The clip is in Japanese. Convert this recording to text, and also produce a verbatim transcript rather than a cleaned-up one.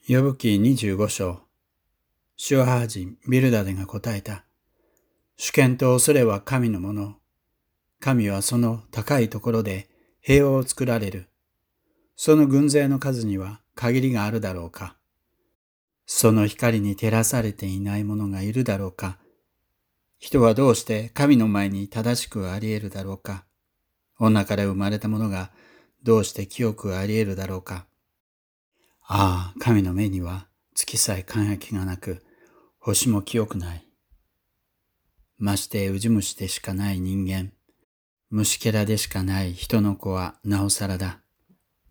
ヨブ記にじゅうご章。シュアハ人ビルダデが答えた。主権と恐れは神のもの。神はその高いところで平和を作られる。その軍勢の数には限りがあるだろうか。その光に照らされていない者がいるだろうか。人はどうして神の前に正しくあり得るだろうか。女から生まれた者がどうして清くあり得るだろうか。ああ、神の目には月さえ輝きがなく、星も清くない。ましてウジ虫でしかない人間、虫けらでしかない人の子はなおさらだ。